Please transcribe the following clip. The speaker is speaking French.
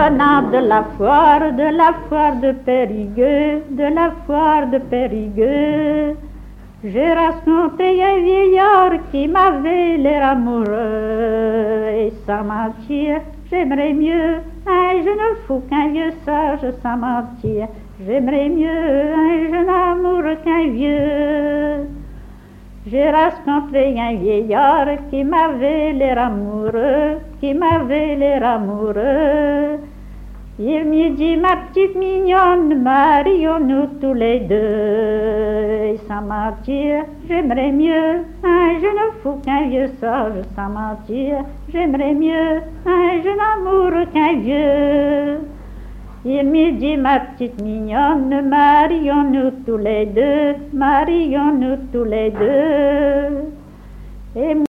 revenant de la foire de Périgueux, de la foire de Périgueux. J'ai rencontré un vieillard qui m'avait l'air amoureux, et sans mentir, j'aimerais mieux un jeune fou qu'un vieux sage, sans mentir. J'aimerais mieux un jeune amour qu'un vieux. J'ai rencontré un vieillard qui m'avait l'air amoureux, qui m'avait l'air amoureux. Il me dit, ma petite mignonne, marions-nous tous les deux. Et sans mentir, j'aimerais mieux un jeune fou qu'un vieux sage, sans mentir. J'aimerais mieux un jeune amour qu'un vieux. Il me dit, ma petite mignonne, marions-nous tous les deux, marions-nous tous les deux. Et